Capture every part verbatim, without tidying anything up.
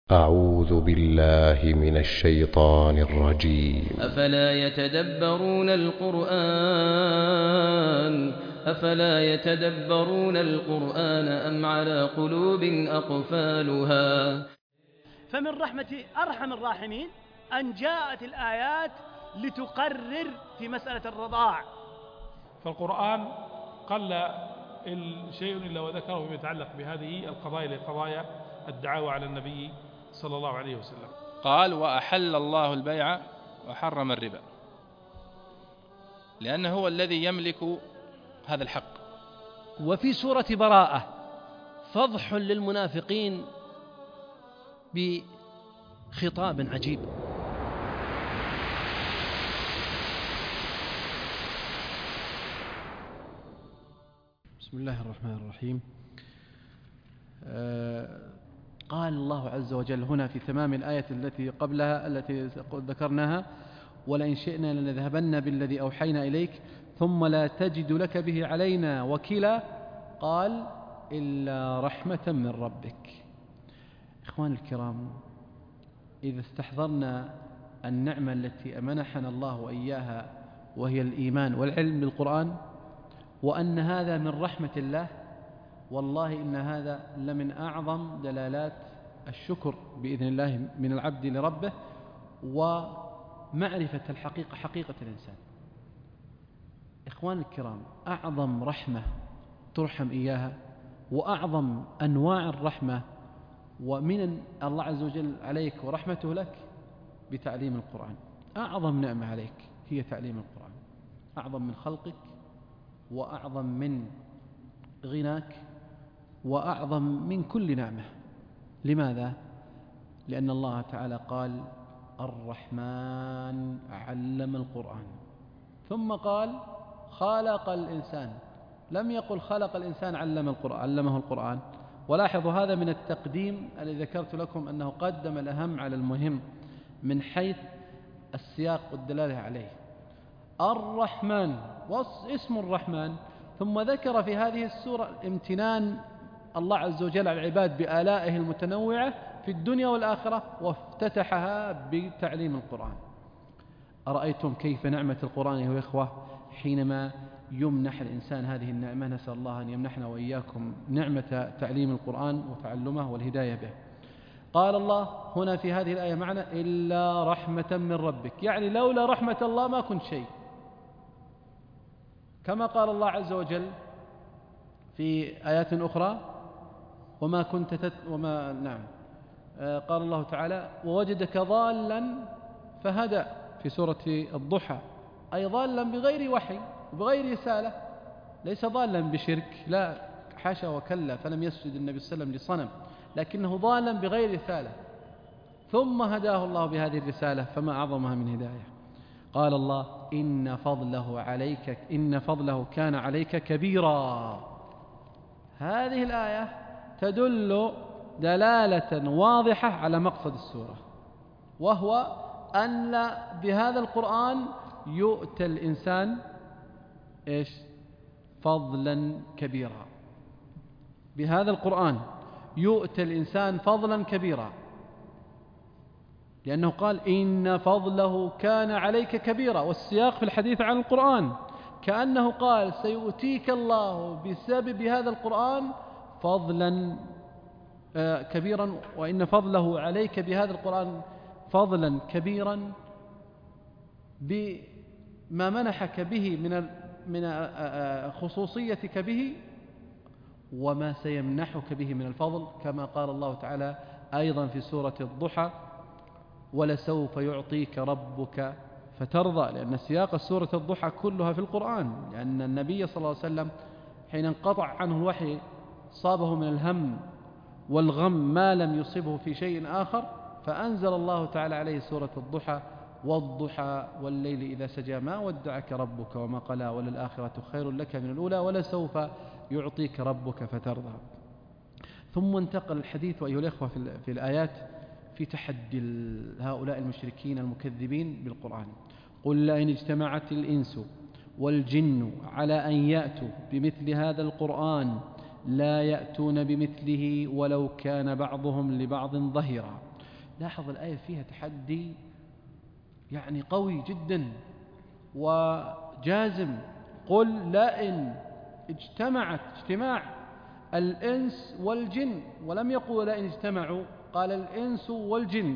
أعوذ بالله من الشيطان الرجيم. أفلا يتدبرون القرآن أفلا يتدبرون القرآن أم على قلوب أقفالها. فمن رحمة أرحم الراحمين أن جاءت الآيات لتقرر في مسألة الرضاع. فالقرآن قل شيء إلا وذكره فيما يتعلق بهذه القضايا لقضايا الدعاوى على النبي صلى الله عليه وسلم. قال وأحل الله البيع وحرم الربا، لأنه هو الذي يملك هذا الحق. وفي سورة براءة فضح للمنافقين بخطاب عجيب. بسم الله الرحمن الرحيم. آه قال الله عز وجل هنا في تمام الآية التي قبلها التي ذكرناها: ولئن شئنا لنذهبن بالذي أوحينا إليك ثم لا تجد لك به علينا وكيلا. قال إلا رحمة من ربك. إخوان الكرام، إذا استحضرنا النعمة التي منحنا الله وإياها وهي الإيمان والعلم بالقرآن، وأن هذا من رحمة الله، والله إن هذا لمن أعظم دلالات الشكر بإذن الله من العبد لربه ومعرفة الحقيقة حقيقة الإنسان. إخوان الكرام، أعظم رحمة ترحم إياها وأعظم أنواع الرحمة ومن الله عز وجل عليك ورحمته لك بتعليم القرآن. أعظم نعمة عليك هي تعليم القرآن، أعظم من خلقك وأعظم من غناك وأعظم من كل نعمة. لماذا؟ لأن الله تعالى قال الرحمن علم القرآن، ثم قال خلق الإنسان، لم يقل خلق الإنسان علم القرآن علمه القرآن. ولاحظوا هذا من التقديم الذي ذكرت لكم أنه قدم الأهم على المهم من حيث السياق والدلالة عليه. الرحمن واسم الرحمن، ثم ذكر في هذه السورة امتنان الله عز وجل على العباد بآلائه المتنوعة في الدنيا والآخرة، وافتتحها بتعليم القرآن. أرأيتم كيف نعمة القرآن يا إخوة حينما يمنح الإنسان هذه النعمة؟ نسأل الله أن يمنحنا وإياكم نعمة تعليم القرآن وتعلمه والهداية به. قال الله هنا في هذه الآية معنى إلا رحمة من ربك، يعني لولا رحمة الله ما كنت شيء. كما قال الله عز وجل في آيات أخرى وما كنت تت وما نعم آه قال الله تعالى ووجدك ضالا فهدى في سورة الضحى، أي ضالا بغير وحي وبغير رسالة، ليس ضالا بشرك، لا حاشا وكلا، فلم يسجد النبي صلى الله عليه وسلم لصنم، لكنه ضالا بغير رسالة، ثم هداه الله بهذه الرسالة، فما أعظمها من هداية. قال الله إن فضله عليك إن فضله كان عليك كبيرا. هذه الآية تدل دلالة واضحة على مقصد السورة، وهو أن بهذا القرآن يؤتى الإنسان إيش؟ فضلا كبيرا. بهذا القرآن يؤتى الإنسان فضلا كبيرا، لأنه قال إن فضله كان عليك كبيرا، والسياق في الحديث عن القرآن كأنه قال سيؤتيك الله بسبب هذا القرآن فضلا كبيرا، وإن فضله عليك بهذا القرآن فضلا كبيرا بما منحك به من من خصوصيتك به وما سيمنحك به من الفضل، كما قال الله تعالى أيضا في سورة الضحى ولسوف يعطيك ربك فترضى، لأن سياق سورة الضحى كلها في القرآن، لأن النبي صلى الله عليه وسلم حين انقطع عنه الوحي صابه من الهم والغم ما لم يصبه في شيء آخر، فأنزل الله تعالى عليه سورة الضحى والضحى والليل إذا سجى ما ودعك ربك وما قلى وللآخرة خير لك من الأولى ولسوف يعطيك ربك فترضى. ثم انتقل الحديث أيها الأخوة في الآيات في تحدي هؤلاء المشركين المكذبين بالقرآن. قل لئن اجتمعت الإنس والجن على أن يأتوا بمثل هذا القرآن لا يأتون بمثله ولو كان بعضهم لبعض ظهيرا لاحظ الآية فيها تحدي يعني قوي جدا وجازم. قل لئن اجتمعت اجتماع الإنس والجن، ولم يقول لئن اجتمعوا، قال الإنس والجن،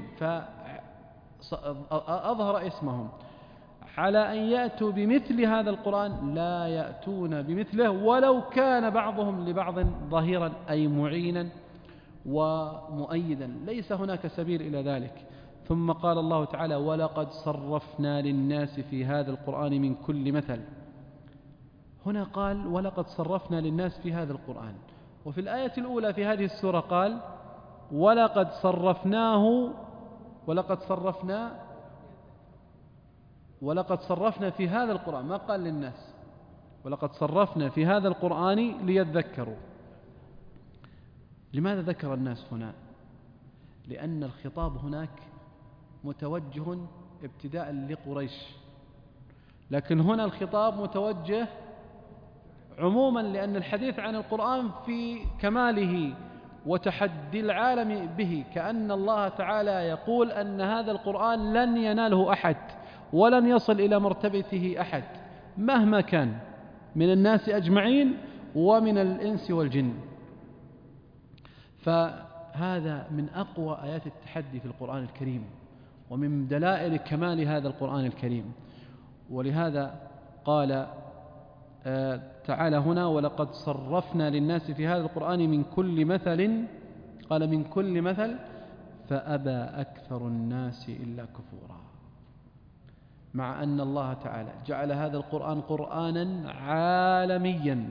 فأظهر اسمهم، على أن يأتوا بمثل هذا القرآن لا يأتون بمثله ولو كان بعضهم لبعض ظهيرا أي معينا ومؤيدا، ليس هناك سبيل إلى ذلك. ثم قال الله تعالى ولقد صرفنا للناس في هذا القرآن من كل مثل. هنا قال ولقد صرفنا للناس في هذا القرآن، وفي الآية الأولى في هذه السورة قال ولقد صرفناه ولقد صرفنا ولقد صرفنا في هذا القرآن، ما قال للناس، ولقد صرفنا في هذا القرآن ليذكروا. لماذا ذكر الناس هنا؟ لأن الخطاب هناك متوجه ابتداء لقريش، لكن هنا الخطاب متوجه عموما، لأن الحديث عن القرآن في كماله وتحدي العالم به، كأن الله تعالى يقول أن هذا القرآن لن يناله أحد ولن يصل إلى مرتبته أحد مهما كان من الناس أجمعين ومن الإنس والجن. فهذا من أقوى آيات التحدي في القرآن الكريم ومن دلائل كمال هذا القرآن الكريم. ولهذا قال تعالى هنا ولقد صرفنا للناس في هذا القرآن من كل مثل، قال من كل مثل فأبى أكثر الناس إلا كفورا، مع أن الله تعالى جعل هذا القرآن قرآنا عالميا.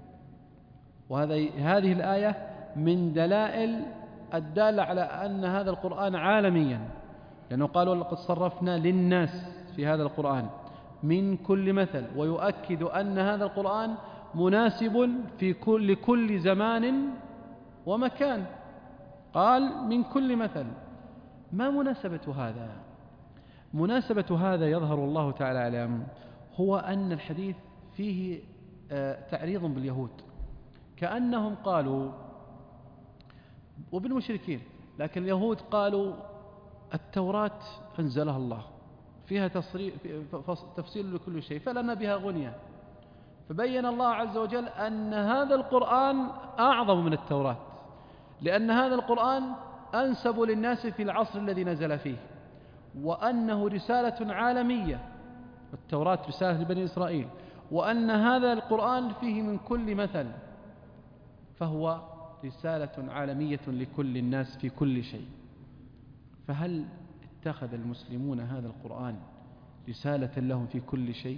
وهذه هذه الآية من دلائل الدالة على أن هذا القرآن عالميا، لأنه قال ولقد صرفنا للناس في هذا القرآن من كل مثل، ويؤكد أن هذا القرآن مناسب في كل كل زمان ومكان. قال من كل مثل. ما مناسبة هذا؟ مناسبة هذا يظهر الله تعالى على هو أن الحديث فيه تعريض باليهود، كأنهم قالوا وبالمشركين، لكن اليهود قالوا التوراة أنزلها الله فيها تفصيل لكل شيء فلنا بها غنية، فبين الله عز وجل أن هذا القرآن أعظم من التوراة، لأن هذا القرآن أنسب للناس في العصر الذي نزل فيه، وأنه رسالة عالمية، التوراة رسالة لبني إسرائيل، وأن هذا القرآن فيه من كل مثل، فهو رسالة عالمية لكل الناس في كل شيء. فهل اتخذ المسلمون هذا القرآن رسالة لهم في كل شيء؟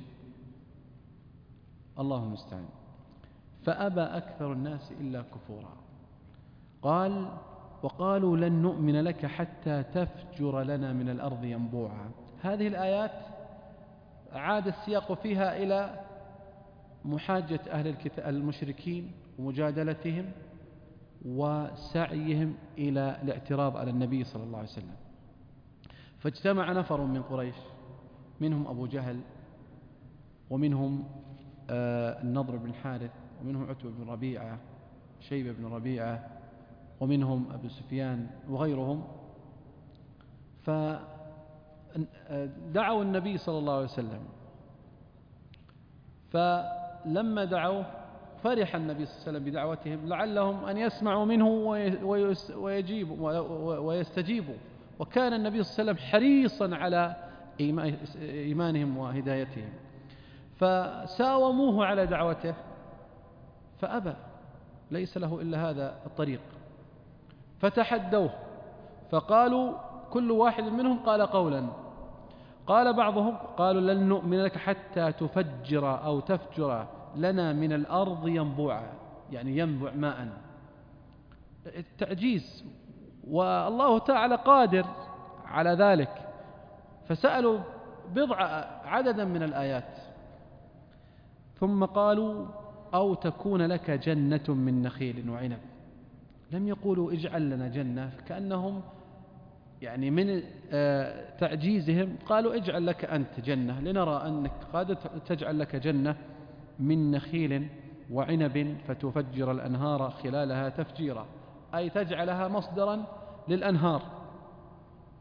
الله المستعان. فأبى أكثر الناس إلا كفورا. قال وقالوا لن نؤمن لك حتى تفجر لنا من الأرض ينبوعا. هذه الآيات عاد السياق فيها إلى محاجة أهل الكتاب المشركين ومجادلتهم وسعيهم إلى الاعتراض على النبي صلى الله عليه وسلم. فاجتمع نفر من قريش، منهم أبو جهل، ومنهم آه النضر بن حارث، ومنهم عتبة بن ربيعة، شيبة بن ربيعة، ومنهم أبو سفيان وغيرهم، فدعوا النبي صلى الله عليه وسلم. فلما دعوه فرح النبي صلى الله عليه وسلم بدعوتهم لعلهم أن يسمعوا منه ويجيبوا ويستجيبوا، وكان النبي صلى الله عليه وسلم حريصا على إيمانهم وهدايتهم، فساوموه على دعوته فأبى، ليس له إلا هذا الطريق. فتحدوه فقالوا كل واحد منهم قال قولا، قال بعضهم قالوا لن نؤمن لك حتى تفجر أو تفجر لنا من الأرض ينبوعا، يعني ينبع ماء، التعجيز، والله تعالى قادر على ذلك. فسألوا بضع عددا من الآيات، ثم قالوا أو تكون لك جنة من نخيل وعنب. لم يقولوا اجعل لنا جنة، كأنهم يعني من تعجيزهم قالوا اجعل لك أنت جنة لنرى أنك قادر تجعل لك جنة من نخيل وعنب فتفجر الأنهار خلالها تفجيرا، أي تجعلها مصدرا للأنهار.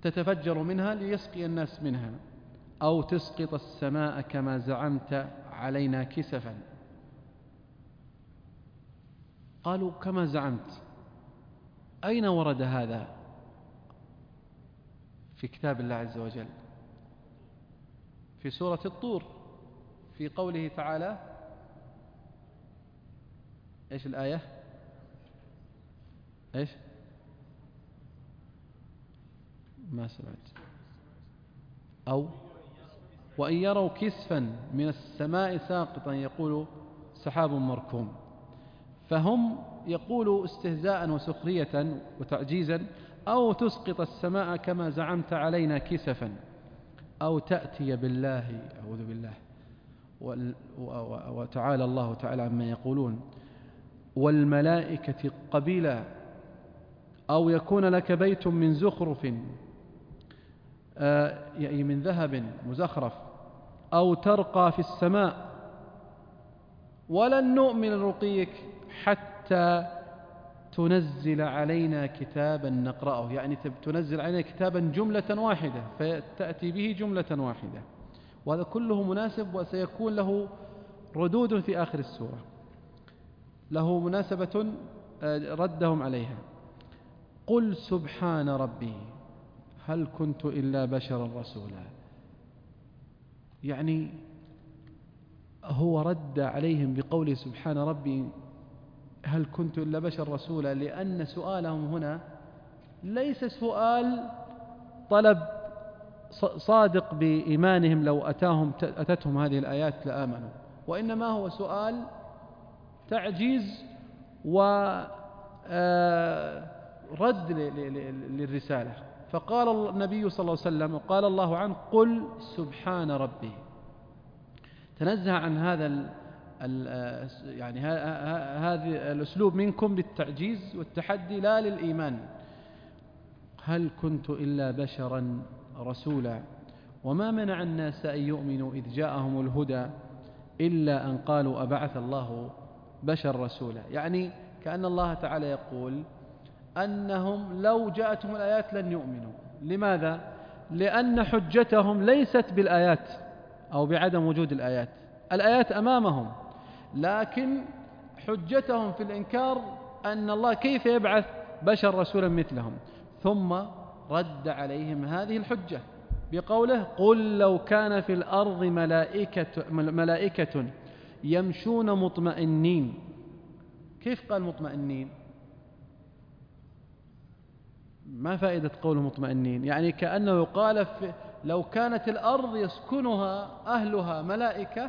تتفجر منها ليسقي الناس منها، أو تسقط السماء كما زعمت علينا كسفا. قالوا كما زعمت، أين ورد هذا في كتاب الله عز وجل؟ في سورة الطور، في قوله تعالى إيش الآية؟ إيش؟ ما سمعت. أو وإن يروا كسفا من السماء ساقطا يقول سحاب مركوم. فهم يقولوا استهزاء وسخرية وتعجيزا: أو تسقط السماء كما زعمت علينا كسفا، أو تأتي بالله، أعوذ بالله، وتعالى الله تعالى عما يقولون، والملائكة قبيلا، أو يكون لك بيت من زخرف يعني من ذهب مزخرف، أو ترقى في السماء ولن نؤمن لرقيك حتى تنزل علينا كتابا نقرأه، يعني تنزل علينا كتابا جملة واحدة فتأتي به جملة واحدة. وهذا كله مناسب وسيكون له ردود في آخر السورة، له مناسبة ردهم عليها. قل سبحان ربي هل كنت إلا بشرا رسولا. يعني هو رد عليهم بقوله سبحان ربي هل كنت إلا بشر رسولا، لأن سؤالهم هنا ليس سؤال طلب صادق بإيمانهم لو أتاهم أتتهم هذه الآيات لآمنوا، وإنما هو سؤال تعجيز ورد للرسالة. فقال النبي صلى الله عليه وسلم وقال الله عنه: قل سبحان ربي، تنزه عن هذا ال ال يعني هذا الأسلوب منكم بالتعجيز والتحدي لا للإيمان. هل كنت إلا بشرا رسولا وما منع الناس أن يؤمنوا إذ جاءهم الهدى إلا أن قالوا أبعث الله بشر رسولا. يعني كأن الله تعالى يقول أنهم لو جاءتهم الآيات لن يؤمنوا. لماذا؟ لأن حجتهم ليست بالآيات أو بعدم وجود الآيات، الآيات أمامهم، لكن حجتهم في الإنكار أن الله كيف يبعث بشر رسولا مثلهم. ثم رد عليهم هذه الحجة بقوله: قل لو كان في الأرض ملائكة, ملائكة يمشون مطمئنين. كيف قال مطمئنين؟ ما فائدة قول مطمئنين؟ يعني كأنه يقال لو كانت الأرض يسكنها أهلها ملائكة،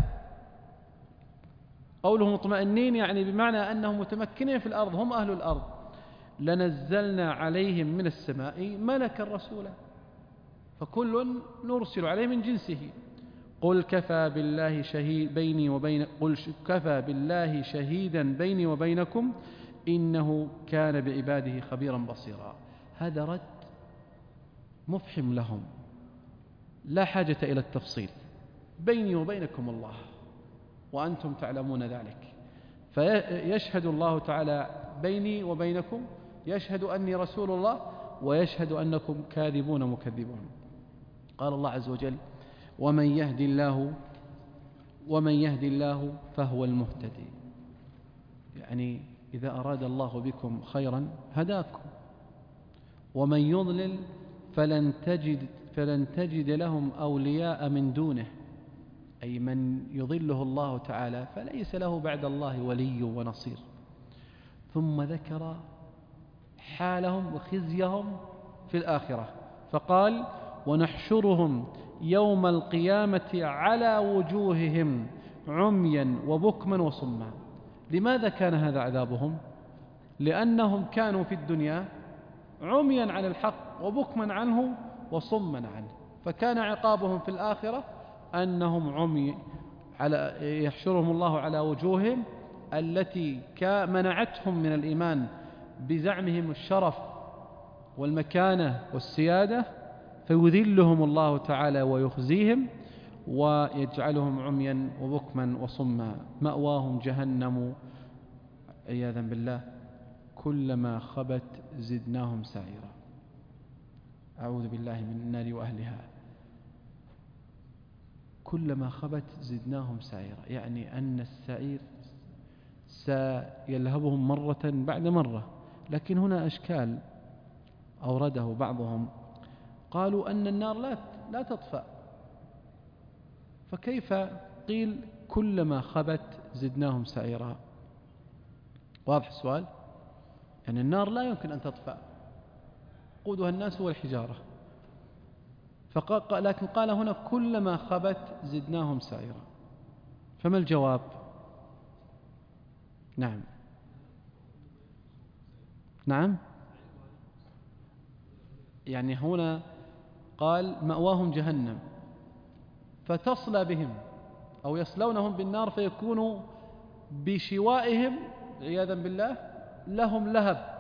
قوله مطمئنين يعني بمعنى أنهم متمكنين في الأرض، هم أهل الأرض، لنزلنا عليهم من السماء ملكا رسولا، فكل نرسل عليه من جنسه. قل كفى بالله شهيد بيني وبين قل كفى بالله شهيدا بيني وبينكم إنه كان بعباده خبيرا بصيرا. هذا رد مفحم لهم، لا حاجة إلى التفصيل. بيني وبينكم الله وأنتم تعلمون ذلك، فيشهد الله تعالى بيني وبينكم، يشهد أني رسول الله، ويشهد أنكم كاذبون مكذبون. قال الله عز وجل: ومن يهد الله ومن يهد الله فهو المهتدي. يعني إذا أراد الله بكم خيرا هداكم، ومن يضلل فلن تجد فلن تجد لهم أولياء من دونه، أي من يضله الله تعالى فليس له بعد الله ولي ونصير. ثم ذكر حالهم وخزيهم في الآخرة فقال: ونحشرهم يوم القيامة على وجوههم عميا وبكما وصما. لماذا كان هذا عذابهم؟ لأنهم كانوا في الدنيا عميا عن الحق وبكما عنه وصما عنه، فكان عقابهم في الآخرة أنهم عمي، على يحشرهم الله على وجوههم التي منعتهم من الإيمان بزعمهم الشرف والمكانة والسيادة، فيذلهم الله تعالى ويخزيهم ويجعلهم عميا وبكما وصما. مأواهم جهنم عياذا بالله، كلما خبت زدناهم سعيرا. أعوذ بالله من النار وأهلها، كلما خبت زدناهم سعيرا، يعني أن السعير سيلهبهم مرة بعد مرة. لكن هنا أشكال أورده بعضهم، قالوا أن النار لا لا تطفأ، فكيف قيل كلما خبت زدناهم سعيرا؟ واضح السؤال؟ يعني النار لا يمكن أن تطفأ، قودها الناس والحجارة، فقال لكن قال هنا كلما خبت زدناهم سعيرا، فما الجواب؟ نعم نعم يعني هنا قال مأواهم جهنم فتصلى بهم، أو يصلونهم بالنار فيكونوا بشوائهم عياذا بالله لهم لهب،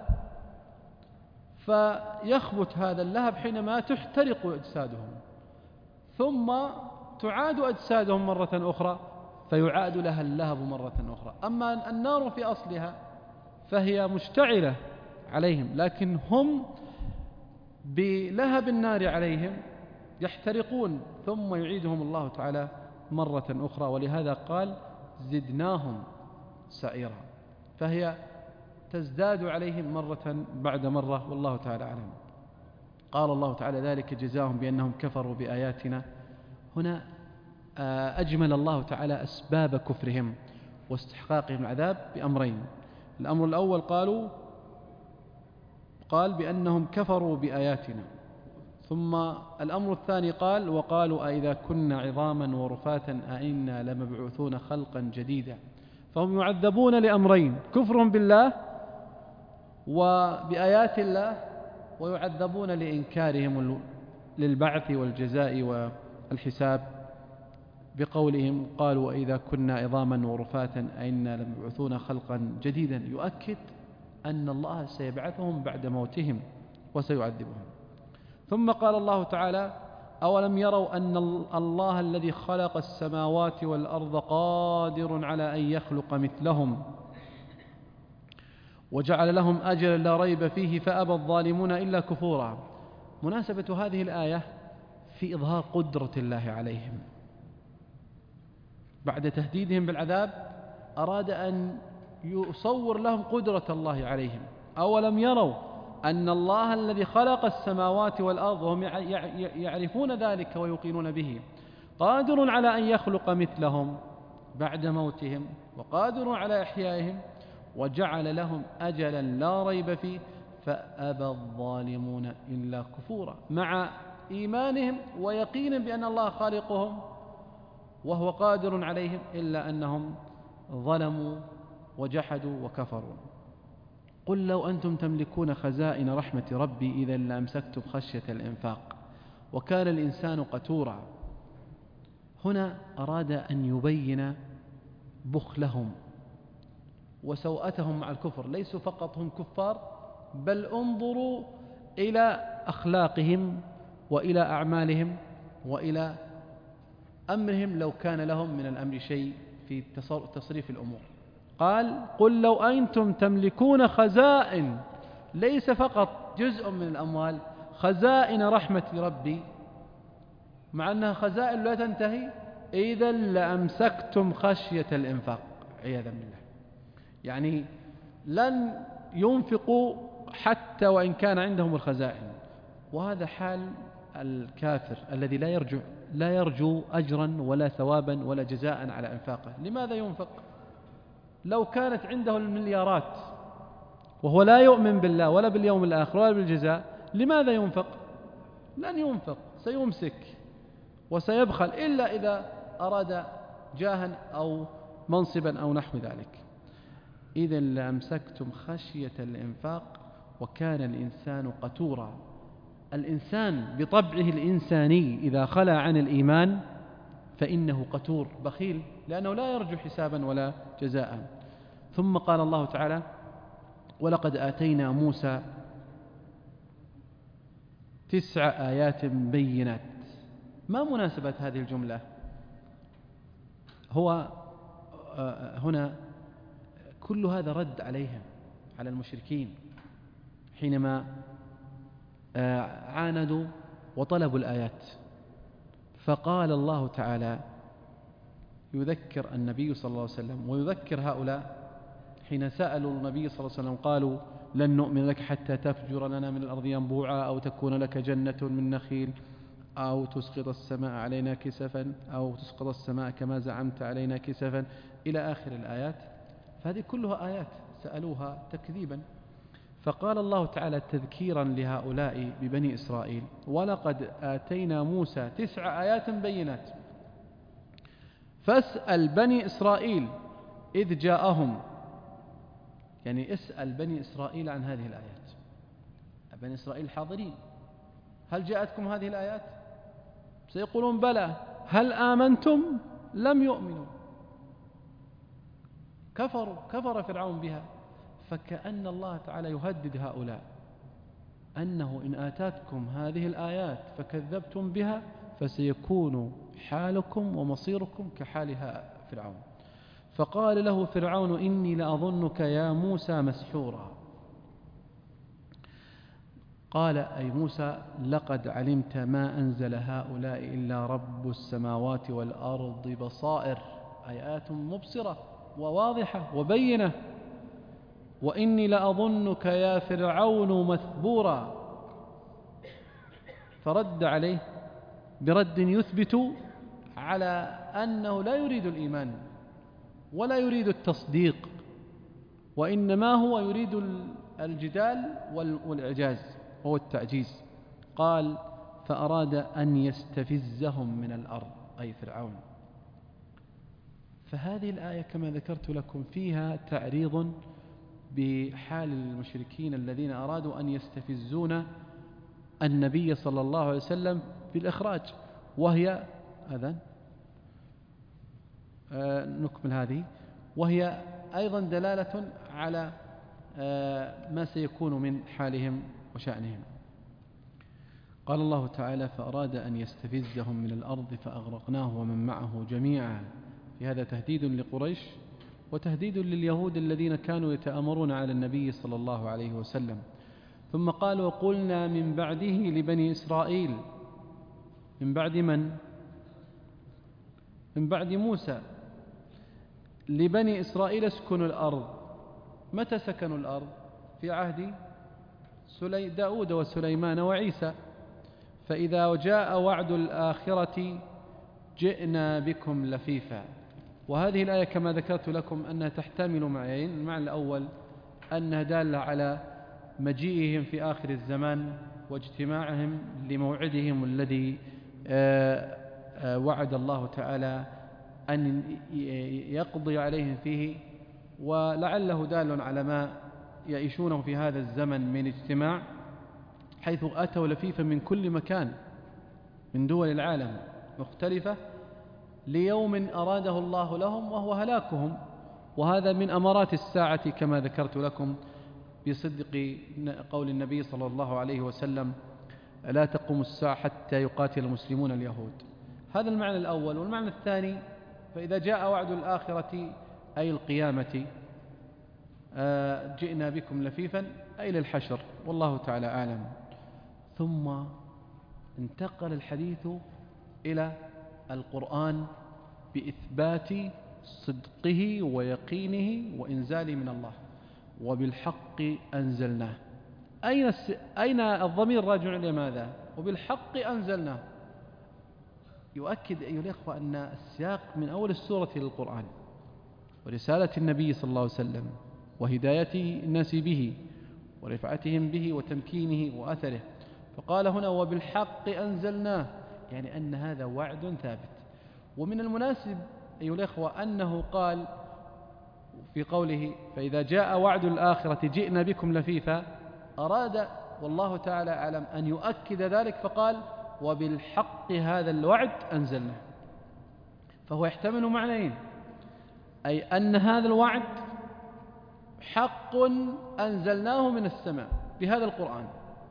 فيخبت هذا اللهب حينما تحترق أجسادهم، ثم تعاد أجسادهم مرة أخرى فيعاد لها اللهب مرة أخرى. أما النار في أصلها فهي مشتعلة عليهم، لكن هم بلهب النار عليهم يحترقون، ثم يعيدهم الله تعالى مرة أخرى، ولهذا قال زدناهم سعيرا، فهي تزداد عليهم مرة بعد مرة، والله تعالى أعلم. قال الله تعالى ذلك جزاهم بأنهم كفروا بآياتنا. هنا أجمل الله تعالى أسباب كفرهم واستحقاقهم العذاب بأمرين. الأمر الأول قالوا قال بأنهم كفروا بآياتنا، ثم الأمر الثاني قال وقالوا أئذا كنا عظاما ورفاتا أئنا لمبعوثون خلقا جديدا. فهم يعذبون لأمرين: كفرهم بالله وبآيات الله، ويعذبون لإنكارهم للبعث والجزاء والحساب بقولهم قالوا إذا كنا عظاما ورفاتا أئنا لمبعوثون خلقا جديدا، يؤكد أن الله سيبعثهم بعد موتهم وسيعذبهم. ثم قال الله تعالى أولم يروا أن الله الذي خلق السماوات والأرض قادر على أن يخلق مثلهم وجعل لهم أجلا لا ريب فيه فأبى الظالمون إلا كفورا. مناسبة هذه الآية في إظهار قدرة الله عليهم بعد تهديدهم بالعذاب، أراد أن يصور لهم قدرة الله عليهم. أولم يروا أن الله الذي خلق السماوات والأرض، وهم يعرفون ذلك ويوقنون به، قادر على أن يخلق مثلهم بعد موتهم، وقادر على إحيائهم، وجعل لهم أجلا لا ريب فيه فأبى الظالمون إلا كفورا، مع إيمانهم ويقين بأن الله خالقهم وهو قادر عليهم، إلا أنهم ظلموا وجحدوا وكفروا. قل لو أنتم تملكون خزائن رحمة ربي إذا لأمسكتم خشية الإنفاق وكان الإنسان قتورا. هنا أراد أن يبين بخلهم وسوءتهم مع الكفر، ليسوا فقط هم كفار، بل انظروا إلى أخلاقهم وإلى أعمالهم وإلى أمرهم لو كان لهم من الأمر شيء في تصريف الأمور. قال قل لو أنتم تملكون خزائن، ليس فقط جزء من الأموال، خزائن رحمة ربي، مع أنها خزائن لا تنتهي، إذا لأمسكتم خشية الإنفاق عياذا بالله، يعني لن ينفقوا حتى وإن كان عندهم الخزائن. وهذا حال الكافر الذي لا يرجو لا يرجو أجرا ولا ثوابا ولا جزاء على إنفاقه. لماذا ينفق؟ لو كانت عنده المليارات وهو لا يؤمن بالله ولا باليوم الآخر ولا بالجزاء، لماذا ينفق؟ لن ينفق، سيمسك وسيبخل إلا إذا أراد جاها أو منصبا أو نحو ذلك. إذا لأمسكتم خشية الإنفاق وكان الإنسان قتورا. الإنسان بطبعه الإنساني إذا خلى عن الإيمان فإنه قتور بخيل، لأنه لا يرجو حسابا ولا جزاء. ثم قال الله تعالى ولقد آتينا موسى تسع آيات بينات. ما مناسبة هذه الجملة؟ هو هنا كل هذا رد عليهم، على المشركين، حينما عاندوا وطلبوا الآيات. فقال الله تعالى يذكر النبي صلى الله عليه وسلم ويذكر هؤلاء حين سألوا النبي صلى الله عليه وسلم قالوا لن نؤمن لك حتى تفجر لنا من الأرض ينبوعا أو تكون لك جنة من نخيل أو تسقط السماء علينا كسفا أو تسقط السماء كما زعمت علينا كسفا إلى آخر الآيات. فهذه كلها آيات سألوها تكذيبا. فقال الله تعالى تذكيرا لهؤلاء ببني إسرائيل ولقد آتينا موسى تسع آيات بينات فاسأل بني إسرائيل إذ جاءهم، يعني اسأل بني إسرائيل عن هذه الآيات. بني إسرائيل حاضرين، هل جاءتكم هذه الآيات؟ سيقولون بلى. هل آمنتم؟ لم يؤمنوا، كفروا، كفر فرعون بها. فكأن الله تعالى يهدد هؤلاء أنه إن آتاتكم هذه الآيات فكذبتم بها فسيكون حالكم ومصيركم كحالها فرعون. فقال له فرعون إني لأظنك يا موسى مسحورا. قال أي موسى لقد علمت ما أنزل هؤلاء إلا رب السماوات والأرض بصائر، آيات مبصرة وواضحة وبينة، وإني لأظنك يا فرعون مثبورا. فرد عليه برد يثبت على أنه لا يريد الإيمان ولا يريد التصديق، وإنما هو يريد الجدال والإعجاز وهو التعجيز. قال فأراد أن يستفزهم من الأرض أي فرعون. فهذه الآية كما ذكرت لكم فيها تعريض بحال المشركين الذين أرادوا أن يستفزون النبي صلى الله عليه وسلم بالإخراج، وهي أذن آه نكمل هذه، وهي أيضا دلالة على آه ما سيكون من حالهم وشأنهم. قال الله تعالى فأراد أن يستفزهم من الأرض فأغرقناه ومن معه جميعا. في هذا تهديد لقريش وتهديد لليهود الذين كانوا يتآمرون على النبي صلى الله عليه وسلم. ثم قال وقلنا من بعده لبني إسرائيل، من بعد من؟ من بعد موسى، لبني إسرائيل اسكنوا الأرض. متى سكنوا الأرض؟ في عهد داود وسليمان وعيسى. فإذا جاء وعد الآخرة جئنا بكم لفيفا. وهذه الآية كما ذكرت لكم أنها تحتمل معنيين. المعنى الأول أنها دالة على مجيئهم في آخر الزمان واجتماعهم لموعدهم الذي وعد الله تعالى أن يقضي عليهم فيه، ولعله دال على ما يعيشونه في هذا الزمن من اجتماع، حيث أتوا لفيفا من كل مكان من دول العالم مختلفة ليوم أراده الله لهم وهو هلاكهم. وهذا من أمارات الساعة كما ذكرت لكم بصدق قول النبي صلى الله عليه وسلم لا تقوم الساعة حتى يقاتل المسلمون اليهود. هذا المعنى الأول. والمعنى الثاني فإذا جاء وعد الآخرة أي القيامة جئنا بكم لفيفا أي للحشر، والله تعالى أعلم. ثم انتقل الحديث إلى القرآن بإثبات صدقه ويقينه وإنزاله من الله. وبالحق أنزلناه. أين أين الضمير راجع لماذا؟ وبالحق أنزلناه. يؤكد أيها الأخوة أن السياق من أول السورة للقرآن ورسالة النبي صلى الله عليه وسلم وهداية الناس به ورفعتهم به وتمكينه وأثره. فقال هنا وبالحق أنزلناه، يعني أن هذا وعد ثابت. ومن المناسب أيها الأخوة أنه قال في قوله فإذا جاء وعد الآخرة جئنا بكم لفيفا، أراد والله تعالى أعلم أن يؤكد ذلك فقال وبالحق هذا الوعد أنزلناه. فهو يحتمل معنيين، أي أن هذا الوعد حق أنزلناه من السماء بهذا القرآن.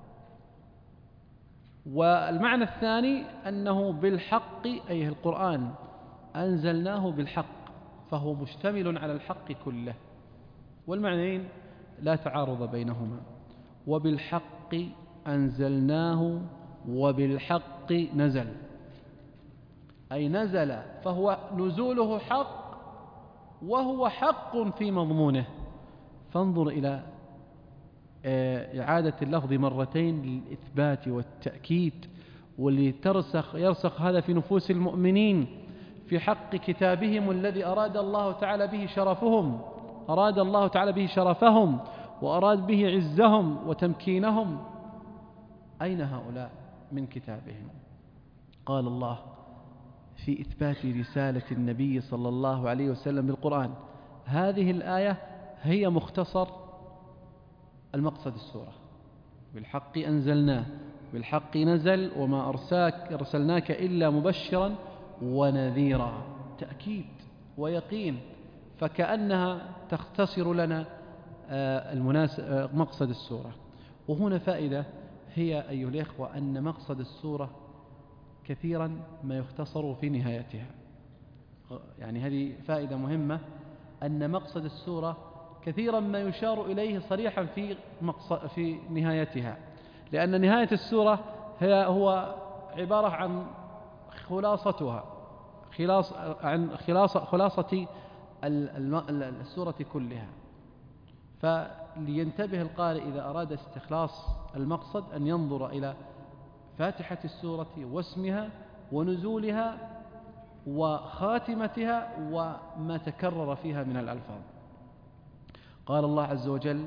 والمعنى الثاني أنه بالحق أي القرآن أنزلناه بالحق، فهو مشتمل على الحق كله. والمعنيين لا تعارض بينهما. وبالحق أنزلناه وبالحق نزل، أي نزل فهو نزوله حق وهو حق في مضمونه. فانظر إلى إعادة اللفظ مرتين للإثبات والتأكيد، واللي ترسخ يرسخ هذا في نفوس المؤمنين في حق كتابهم الذي أراد الله تعالى به شرفهم، أراد الله تعالى به شرفهم وأراد به عزهم وتمكينهم. أين هؤلاء من كتابهم؟ قال الله في إثبات رسالة النبي صلى الله عليه وسلم بالقرآن. هذه الآية هي مختصر المقصد السورة: بالحق أنزلناه بالحق نزل وما أرساك أرسلناك إلا مبشرا ونذيرا. تأكيد ويقين، فكأنها تختصر لنا مقصد السورة. وهنا فائدة هي أيها الإخوة أن مقصد السورة كثيرا ما يختصر في نهايتها. يعني هذه فائدة مهمة، أن مقصد السورة كثيرا ما يشار إليه صريحا في مقصد في نهايتها، لأن نهاية السورة هي هو عبارة عن خلاصتها خلاص عن خلاصة خلاصة السورة كلها. فلينتبه القارئ إذا أراد استخلاص المقصد أن ينظر إلى فاتحة السورة واسمها ونزولها وخاتمتها وما تكرر فيها من الألفاظ. قال الله عز وجل: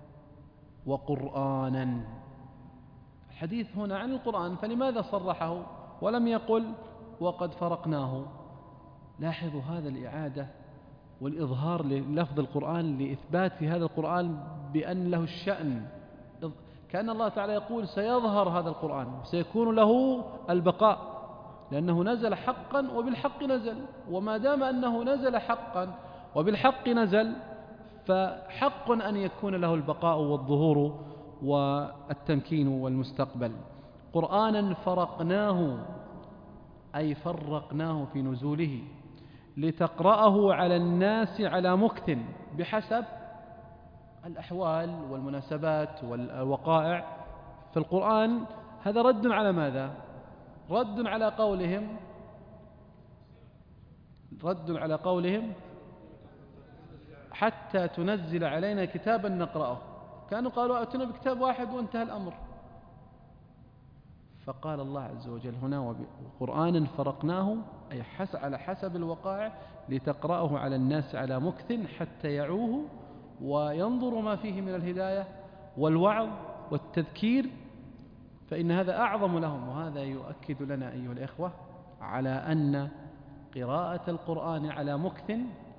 وقرآنا. الحديث هنا عن القرآن، فلماذا صرحه ولم يقل وقد فرقناه؟ لاحظوا هذا الإعادة والإظهار للفظ القرآن لإثبات في هذا القرآن بأن له الشأن، كأن الله تعالى يقول سيظهر هذا القرآن سيكون له البقاء، لأنه نزل حقا وبالحق نزل، وما دام أنه نزل حقا وبالحق نزل فحق أن يكون له البقاء والظهور والتمكين والمستقبل. قرآنا فرقناه أي فرقناه في نزوله لتقرأه على الناس على مكث بحسب الأحوال والمناسبات والوقائع في القرآن. هذا رد على ماذا؟ رد على قولهم رد على قولهم حتى تنزل علينا كتابا نقرأه. كانوا قالوا أتنا بكتاب واحد وانتهى الأمر. فقال الله عز وجل هنا: وقرآنا فرقناه أي على حسب الوقائع لتقرأه على الناس على مكث حتى يعوه وينظروا ما فيه من الهداية والوعظ والتذكير، فإن هذا أعظم لهم. وهذا يؤكد لنا أيها الإخوة على أن قراءة القرآن على مكث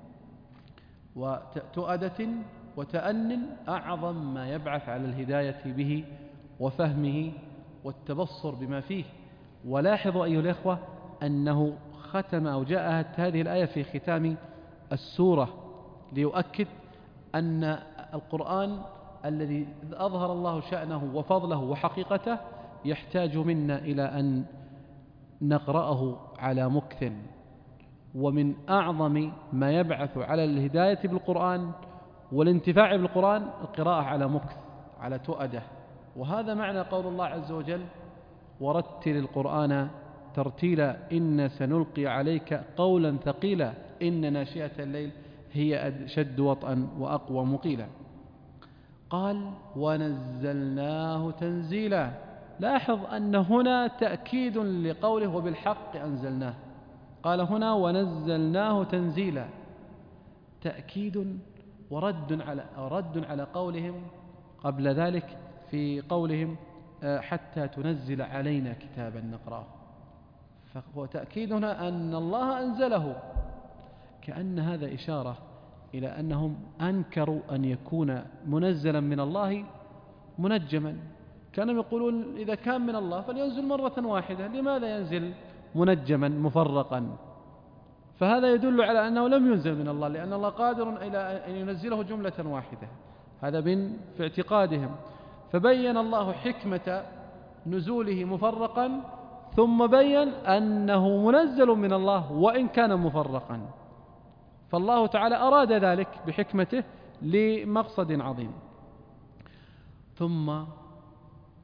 وتؤدة وتأن أعظم ما يبعث على الهداية به وفهمه والتبصر بما فيه. ولاحظوا أيها الإخوة أنه ختم أو جاءت هذه الآية في ختام السورة ليؤكد أن القرآن الذي أظهر الله شأنه وفضله وحقيقته يحتاج منا إلى أن نقرأه على مكث. ومن أعظم ما يبعث على الهداية بالقرآن والانتفاع بالقرآن القراءة على مكث على تؤدة. وهذا معنى قول الله عز وجل: ورتل القرآن ترتيلا إن سنلقي عليك قولا ثقيلا إن ناشئة الليل هي أشد وطئا وأقوى مقيلا. قال: ونزلناه تنزيلا. لاحظ أن هنا تأكيد لقوله وبالحق أنزلناه. قال هنا ونزلناه تنزيلا، تأكيد ورد على رد على قولهم قبل ذلك في قولهم حتى تنزل علينا كتابا نقرأه. فهو تأكيد هنا أن الله أنزله، كأن هذا إشارة إلى أنهم أنكروا أن يكون منزلا من الله منجما. كانوا يقولون إذا كان من الله فلينزل مرة واحدة، لماذا ينزل منجما مفرقا؟ فهذا يدل على أنه لم ينزل من الله، لأن الله قادر إلى أن ينزله جملة واحدة. هذا من في اعتقادهم. فبين الله حكمة نزوله مفرقا ثم بين أنه منزل من الله وإن كان مفرقا. فالله تعالى أراد ذلك بحكمته لمقصد عظيم. ثم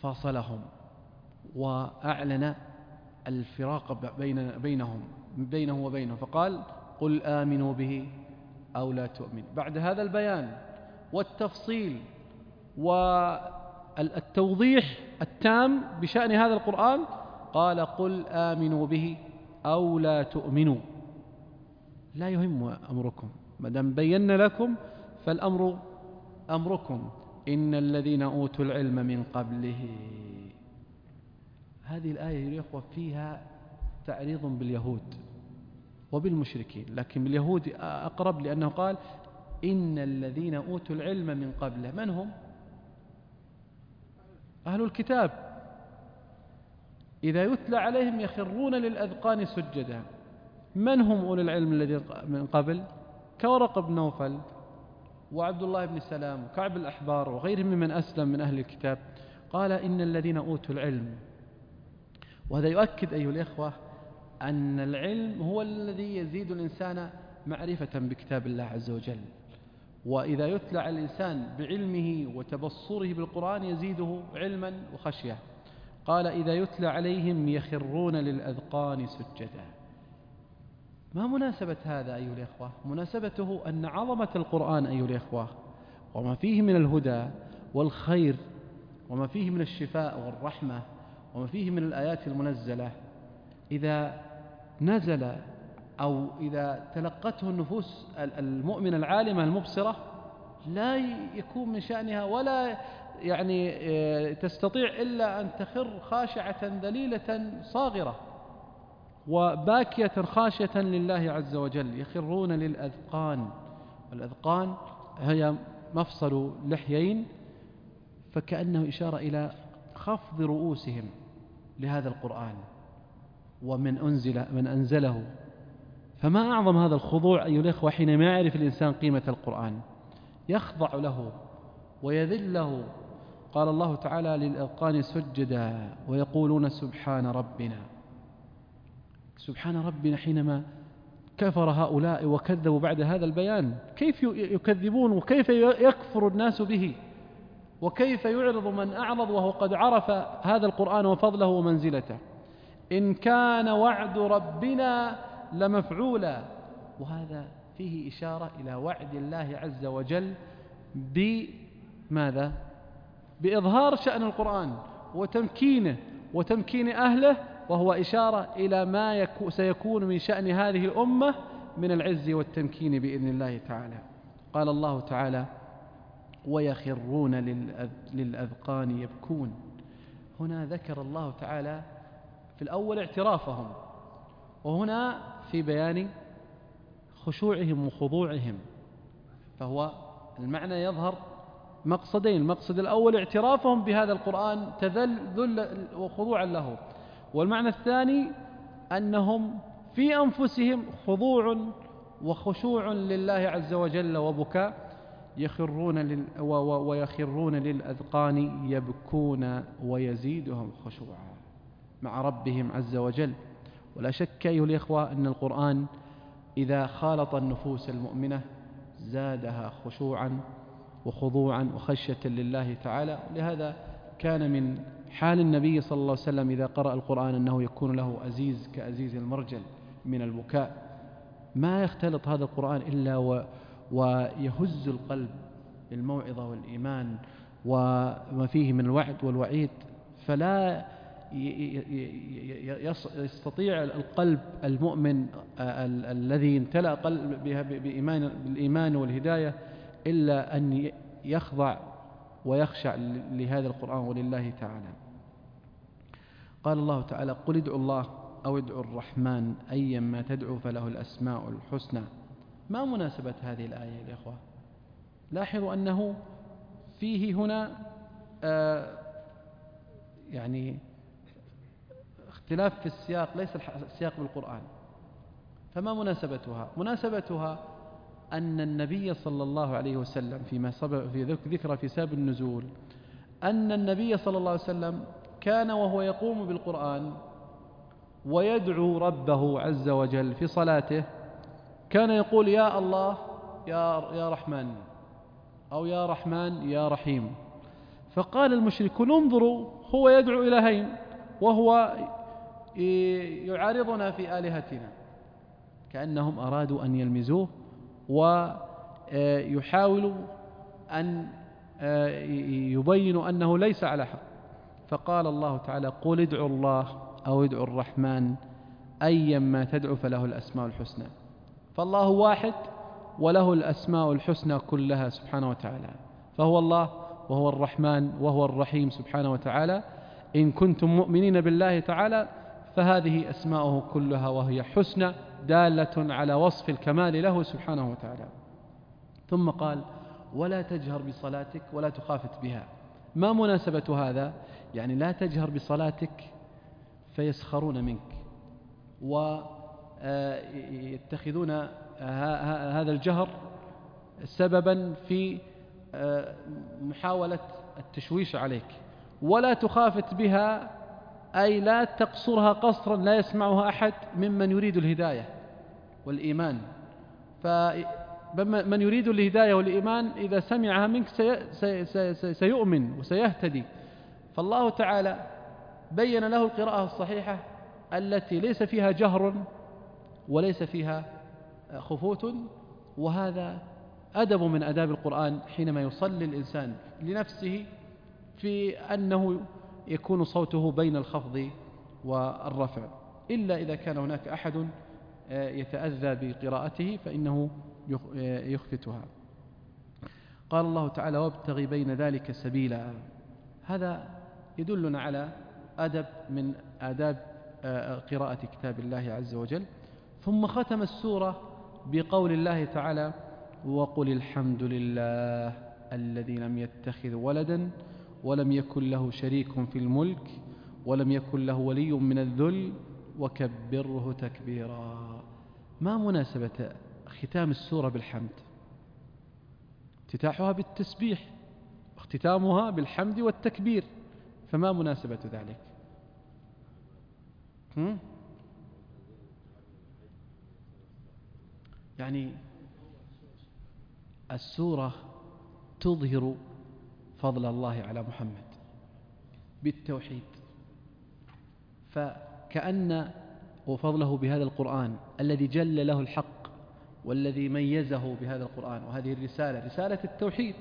فاصلهم وأعلن الفراق بين بينهم بينه وبينه، فقال قل آمنوا به أو لا تؤمنوا. بعد هذا البيان والتفصيل والتوضيح التام بشأن هذا القرآن قال قل آمنوا به أو لا تؤمنوا، لا يهم أمركم، ما دام بينا لكم فالأمر أمركم. إن الذين أوتوا العلم من قبله، هذه الآية يا إخوة فيها تعريض باليهود وبالمشركين، لكن باليهود أقرب لأنه قال إن الذين أوتوا العلم من قبله. من هم؟ أهل الكتاب، إذا يتلى عليهم يخرون للأذقان سجدا. من هم أولي العلم الذين من قبل؟ كورق بن نوفل وعبد الله بن سلام وكعب الأحبار وغيرهم ممن أسلم من أهل الكتاب. قال إن الذين أوتوا العلم، وهذا يؤكد أيها الإخوة أن العلم هو الذي يزيد الإنسان معرفة بكتاب الله عز وجل، وإذا يتلى على الإنسان بعلمه وتبصره بالقرآن يزيده علما وخشية. قال إذا يتلى عليهم يخرون للأذقان سجدا. ما مناسبة هذا أيها الإخوة؟ مناسبته أن عظمة القرآن أيها الإخوة وما فيه من الهدى والخير وما فيه من الشفاء والرحمة وما فيه من الآيات المنزلة، إذا نزل أو إذا تلقته النفوس المؤمنة العالمة المبصرة لا يكون من شأنها ولا يعني تستطيع إلا أن تخر خاشعة ذليلة صاغرة وباكية خاشية لله عز وجل. يخرون للأذقان، والأذقان هي مفصل لحيين، فكأنه إشارة إلى خفض رؤوسهم لهذا القرآن ومن أنزل من أنزله. فما أعظم هذا الخضوع أيها الإخوة حينما يعرف الإنسان قيمة القرآن، يخضع له ويذل له. قال الله تعالى للأذقان سجدا ويقولون سبحان ربنا. سبحان ربنا حينما كفر هؤلاء وكذبوا بعد هذا البيان، كيف يكذبون وكيف يكفر الناس به وكيف يعرض من أعرض وهو قد عرف هذا القرآن وفضله ومنزلته. إن كان وعد ربنا لمفعولا، وهذا فيه إشارة إلى وعد الله عز وجل بماذا؟ بإظهار شأن القرآن وتمكينه وتمكين أهله، وهو إشارة إلى ما سيكون من شأن هذه الأمة من العز والتمكين بإذن الله تعالى. قال الله تعالى ويخرون للأذقان يبكون. هنا ذكر الله تعالى في الأول اعترافهم، وهنا في بيان خشوعهم وخضوعهم، فهو المعنى يظهر مقصدين. المقصد الأول اعترافهم بهذا القرآن تذلل وخضوعا له، والمعنى الثاني أنهم في أنفسهم خضوع وخشوع لله عز وجل وبكاء. يخرون لل ويخرون للأذقان يبكون ويزيدهم خشوعا مع ربهم عز وجل. ولا شك أيها الإخوة أن القرآن إذا خالط النفوس المؤمنة زادها خشوعا وخضوعا وخشية لله تعالى. لهذا كان من حال النبي صلى الله عليه وسلم إذا قرأ القرآن أنه يكون له أزيز كأزيز المرجل من البكاء، ما يختلط هذا القرآن إلا و ويهز القلب بالموعظة والإيمان وما فيه من الوعد والوعيد، فلا يستطيع القلب المؤمن الذي امتلأ قلب بإيمان بالإيمان والهداية إلا أن يخضع ويخشع لهذا القرآن ولله تعالى. قال الله تعالى قل ادعوا الله أو ادعوا الرحمن أيما تدعوا فله الأسماء الحسنى. ما مناسبة هذه الآية يا إخوة؟ لاحظوا أنه فيه هنا آه يعني اختلاف في السياق، ليس السياق بالقرآن. فما مناسبتها؟ مناسبتها أن النبي صلى الله عليه وسلم فيما سبق في ذكر في سبب النزول أن النبي صلى الله عليه وسلم كان وهو يقوم بالقرآن ويدعو ربه عز وجل في صلاته كان يقول يا الله يا يا رحمن أو يا رحمن يا رحيم. فقال المشركون انظروا هو يدعو إلهين وهو يعارضنا في آلهتنا، كأنهم أرادوا أن يلمزوه ويحاولوا أن يبينوا أنه ليس على حق. فقال الله تعالى: قل ادعوا الله أو ادعوا الرحمن أيما تدعو فله الأسماء الحسنى. فالله واحد وله الأسماء الحسنى كلها سبحانه وتعالى، فهو الله وهو الرحمن وهو الرحيم سبحانه وتعالى. إن كنتم مؤمنين بالله تعالى فهذه أسماؤه كلها وهي حسنى دالة على وصف الكمال له سبحانه وتعالى. ثم قال: ولا تجهر بصلاتك ولا تخافت بها. ما مناسبة هذا؟ يعني لا تجهر بصلاتك فيسخرون منك ويتخذون هذا الجهر سببا في محاولة التشويش عليك. ولا تخافت بها أي لا تقصرها قصرا لا يسمعها أحد ممن يريد الهداية والإيمان. فمن يريد الهداية والإيمان إذا سمعها منك سي سي سيؤمن وسيهتدي. فالله تعالى بين له القراءة الصحيحة التي ليس فيها جهر وليس فيها خفوت، وهذا أدب من أداب القرآن حينما يصلي الإنسان لنفسه في أنه يكون صوته بين الخفض والرفع، إلا إذا كان هناك أحد يتأذى بقراءته فإنه يخفتها. قال الله تعالى: وابتغي بين ذلك سبيلا. هذا يدلنا على أدب من آداب قراءة كتاب الله عز وجل. ثم ختم السورة بقول الله تعالى: وقل الحمد لله الذي لم يتخذ ولدا ولم يكن له شريك في الملك ولم يكن له ولي من الذل وكبره تكبيرا. ما مناسبة ختام السورة بالحمد؟ افتتاحها بالتسبيح واختتامها بالحمد والتكبير، فما مناسبة ذلك؟ هم؟ يعني السورة تظهر فضل الله على محمد بالتوحيد، فكأن وفضله بهذا القرآن الذي جل له الحق والذي ميزه بهذا القرآن وهذه الرسالة رسالة التوحيد،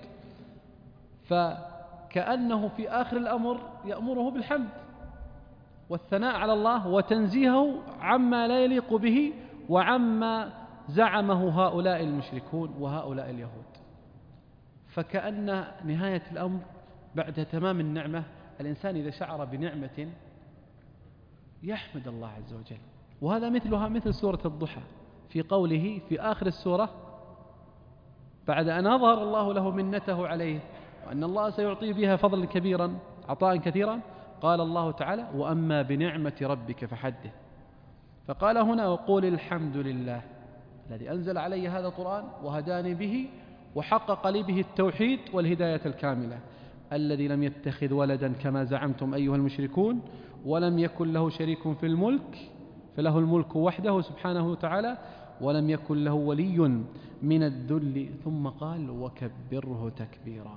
فكأنه في آخر الأمر يأمره بالحمد والثناء على الله وتنزيهه عما لا يليق به وعما زعمه هؤلاء المشركون وهؤلاء اليهود. فكأن نهاية الأمر بعد تمام النعمة الإنسان إذا شعر بنعمة يحمد الله عز وجل. وهذا مثلها مثل سورة الضحى في قوله في آخر السورة بعد أن أظهر الله له منته عليه وأن الله سيعطيه بها فضلا كبيرا عطاء كثيرا، قال الله تعالى: وأما بنعمة ربك فحدث. فقال هنا: وقول الحمد لله الذي أنزل علي هذا القرآن وهداني به وحقق لي به التوحيد والهداية الكاملة، الذي لم يتخذ ولدا كما زعمتم أيها المشركون ولم يكن له شريك في الملك، فله الملك وحده سبحانه وتعالى، ولم يكن له ولي من الذل. ثم قال: وكبره تكبيرا.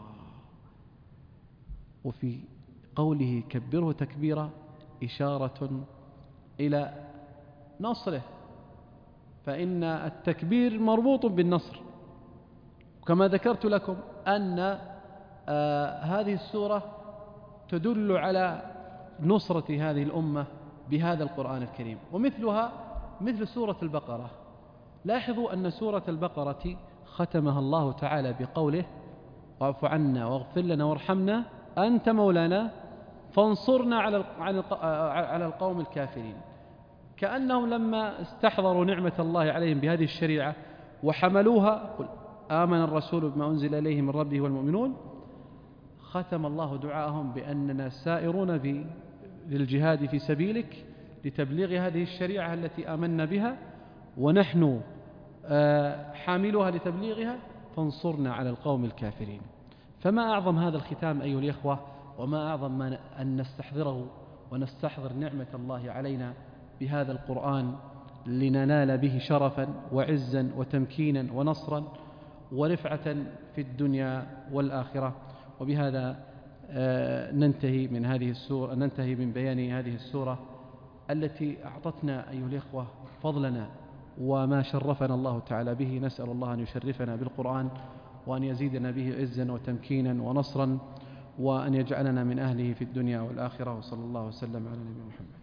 وفي قوله كبره تكبيرا إشارة إلى نصره، فإن التكبير مربوط بالنصر. كما ذكرت لكم أن آه هذه السورة تدل على نصرة هذه الأمة بهذا القرآن الكريم، ومثلها مثل سورة البقرة. لاحظوا أن سورة البقرة ختمها الله تعالى بقوله: واعف عنا واغفر لنا وارحمنا أنت مولانا فانصرنا على القوم الكافرين. كأنهم لما استحضروا نعمة الله عليهم بهذه الشريعة وحملوها، قل آمن الرسول بما أنزل إليه من ربه والمؤمنون، ختم الله دعاءهم بأننا سائرون للجهاد في سبيلك لتبليغ هذه الشريعة التي آمنا بها، ونحن حاملها لتبليغها، فانصرنا على القوم الكافرين. فما أعظم هذا الختام أيها الإخوة، وما أعظم ما أن نستحضره ونستحضر نعمة الله علينا بهذا القرآن لننال به شرفا وعزا وتمكينا ونصرا ورفعة في الدنيا والآخرة. وبهذا ننتهي من هذه السورة، ننتهي من بيان هذه السورة التي أعطتنا أيها الإخوة فضلنا وما شرفنا الله تعالى به. نسأل الله أن يشرفنا بالقرآن وأن يزيدنا به عزا وتمكينا ونصرا، وأن يجعلنا من أهله في الدنيا والآخرة. وصلى الله وسلم على نبينا محمد.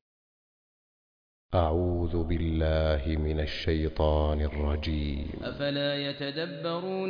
أعوذ بالله من الشيطان الرجيم. أفلا يتدبرون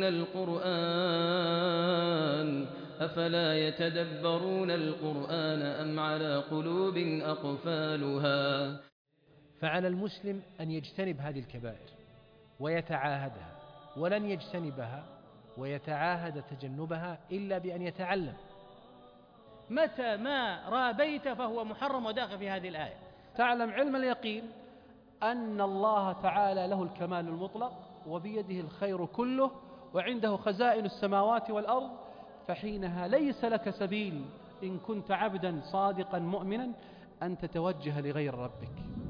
القرآن أفلا يتدبرون القرآن أم على قلوب أقفالها. فعلى المسلم أن يجتنب هذه الكبائر ويتعاهدها، ولن يجتنبها ويتعاهد تجنبها إلا بأن يتعلم. متى ما رابيت فهو محرم وداخل في هذه الآية. تعلم علم اليقين أن الله تعالى له الكمال المطلق وبيده الخير كله وعنده خزائن السماوات والأرض، فحينها ليس لك سبيل إن كنت عبدا صادقا مؤمنا أن تتوجه لغير ربك.